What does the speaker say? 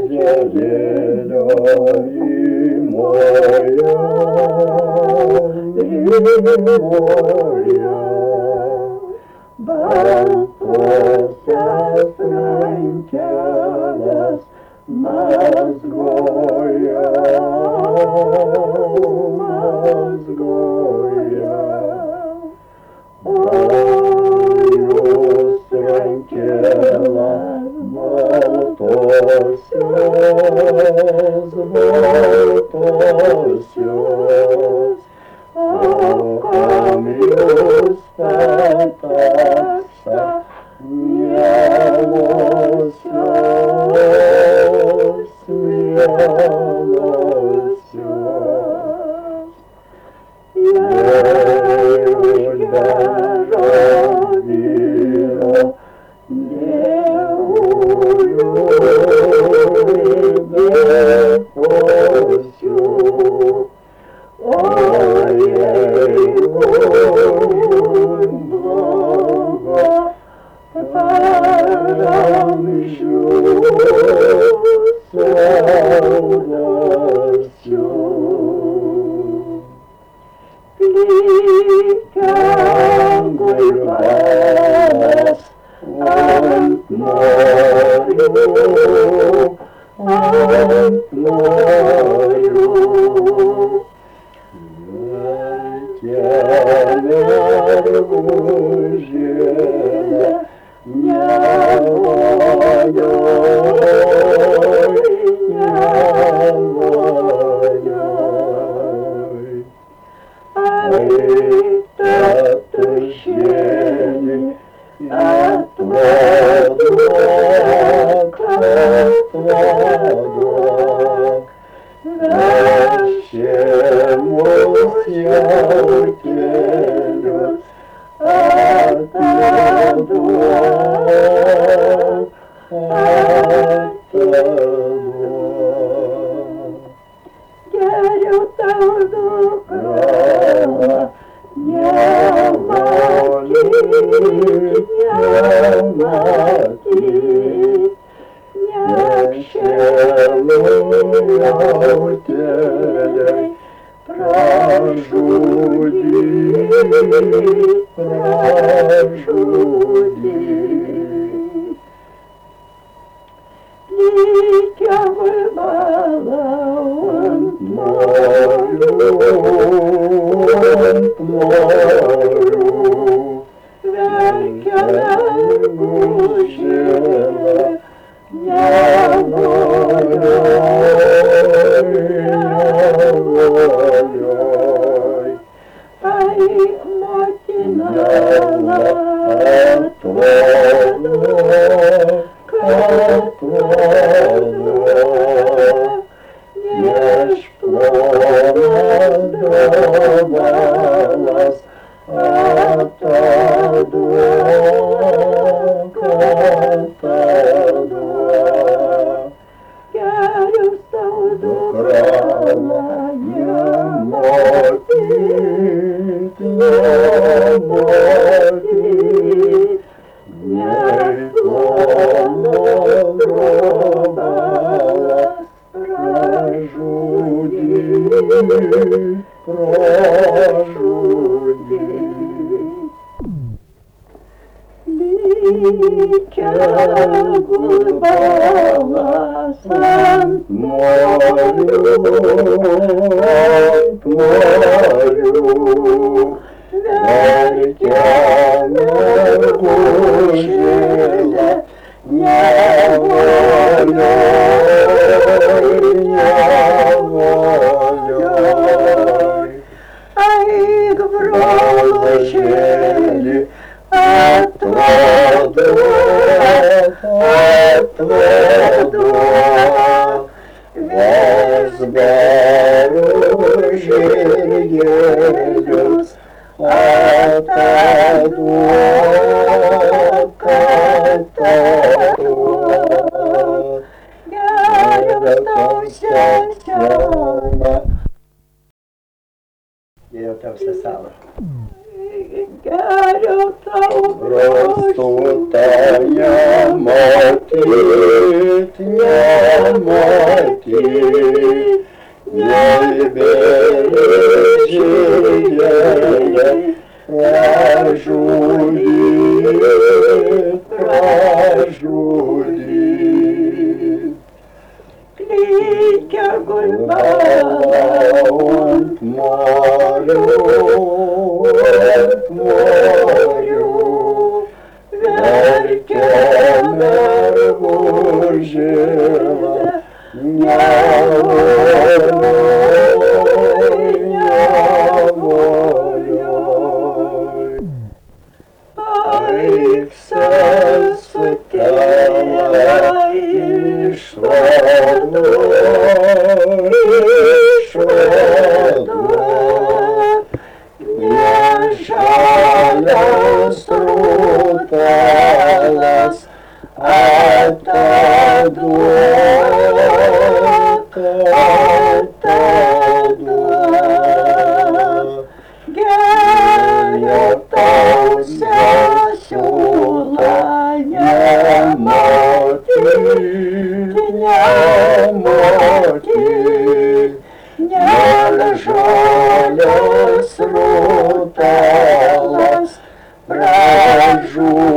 gėlelio rymoja, baltosios rankenas mazgoja, mazgoja. O jūs rankenas baltosios, baltosios, o kam jūs pataksta mielosios, mielosios. Jei už gero vyro neuždėkosiu, o jeigu už blogo paramžių saudosiu. Plikiam gulbanas ant norių, ant norių. Verkė nevojoj, nevojoj. Tušėlį atvaduok, atvaduok, vežė mus jautėlius, atvaduok, atvaduok. Geriau tau dukra, nematyk, nematyk, niekšėlių jautėliai pražudyk, pražudyk. Likę gulbalau ant norių, verkia mergužėlė, nevojoj, nevojoj. Eik, motina, atvaduok, atvaduok, nešplonas gabalas, atvaduok, atvaduok. Geriau tau dukra, nematyt, nematyt, nei plonas gabalas, pražudyk, pražudyk. Likę gulbalas ant norių, verkia mergužėlė, nevojoj, nevojoj. Eik, brolužėli, atvaduok, atvaduok, ves gerus žirgelius, atvaduok, atvaduok. Geriau tau seselė. Geriau tau seselė. Geriau tau brostutąją matyt, nematyti. verkia mergužėla, nevolioj, nevolioj. Eik sesutėla išvaduok, nežalias rūteles atiduok, atiduok. Geriau tau sesiūla nematyti, nematyti, nėra žalias rūteles pražūti.